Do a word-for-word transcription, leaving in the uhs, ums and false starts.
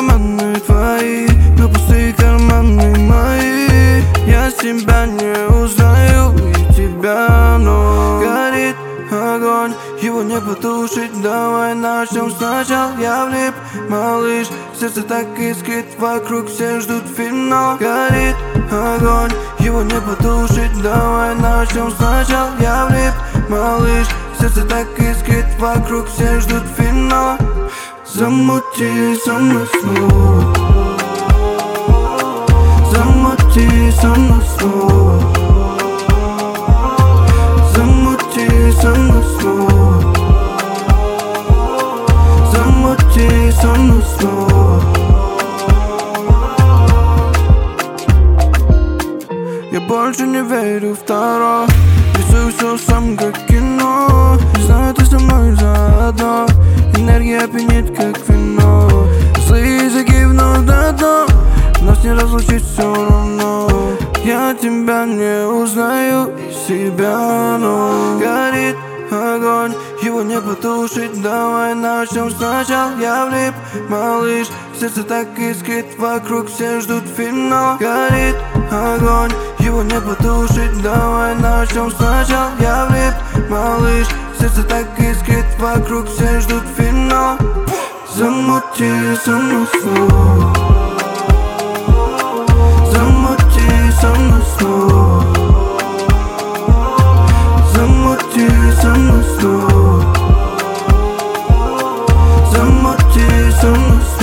карманы твои, но пустые карманы мои. Я себя не узнаю и тебя, но горит огонь, его не потушить. Давай начнем сначала. Я влип, малыш, сердце так искрит, вокруг все ждут финал. Горит огонь, его не потушить. Давай начнем сначала. Я влип, малыш, сердце так искрит, вокруг все ждут финала. Замути со мной снова, замути со мной снова, замути со мной снова, замути со мной снова. Я больше не верю в таро, рисую все сам как кино. Знаю, ты со мной заодно, энергия пьянит как вино. Злые языки вновь до дна, нас не разлучить все равно. Я тебя не узнаю и себя, но горит огонь, его не потушить. Давай начнем сначала. Я влип, малыш, сердце так искрит, вокруг все ждут финала. Горит огонь, его не потушить. Давай начнем сначала. Я влип, малыш, сердце так искрит, вокруг все ждут финала. Замути со мной снова, замути со мной снова, замути со мной снова, замути со мной снова.